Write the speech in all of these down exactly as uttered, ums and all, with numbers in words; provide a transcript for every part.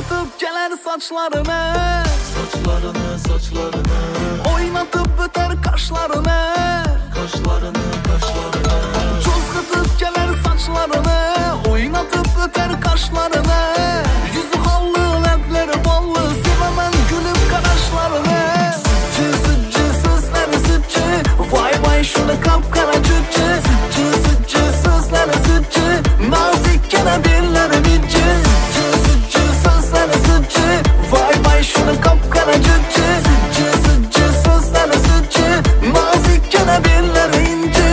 Uzatıp gelir saçlarını, Saçlarını, saçlarını, oynatıp öter kaşlarını, kaşlarını, kaşlarını, Cozgatıp gelir saçlarını, oynatıp öter kaşlarını. Yüzü hallı, lepleri ballı, sevemem gülüp karaşlarını. Sütçü, sütçü, sözleri sütçü, vay vay şunu kapkara cütçü. Sütçü, sütçü, sözleri sütçü, nazik gene dilleri bitçi. Sütçü, sütçü, sözleri sütçü, vay vay şunu kapkara cütçü. Sütçü, sütçü, sözleri sütçü, nazik gene dilleri inci.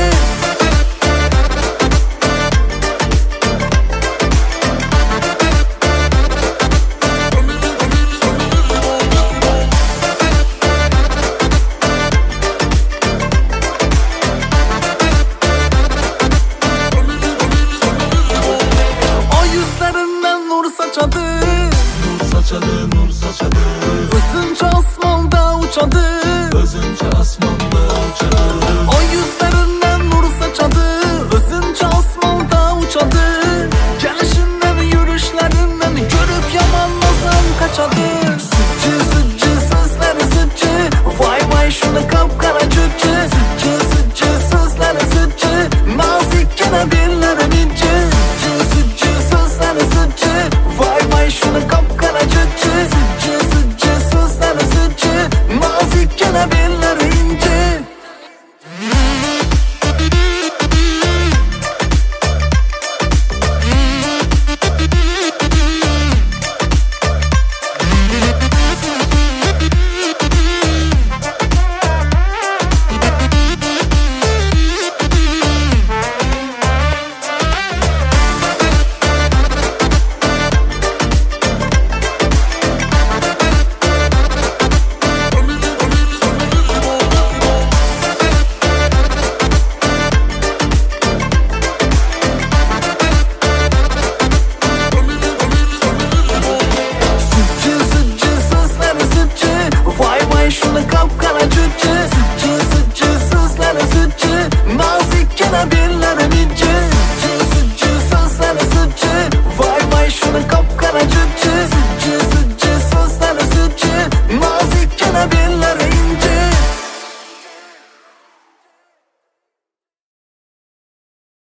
Nur saçadı, nur saçadı, nur saçadı, özünce asmanda uçadı, özünce asmanda uçadı. O yüzlerinden nur saçadı, özünce asmanda uçadı. Gelişinden, yürüyüşlerinden görüp yamanlasam kaçadı.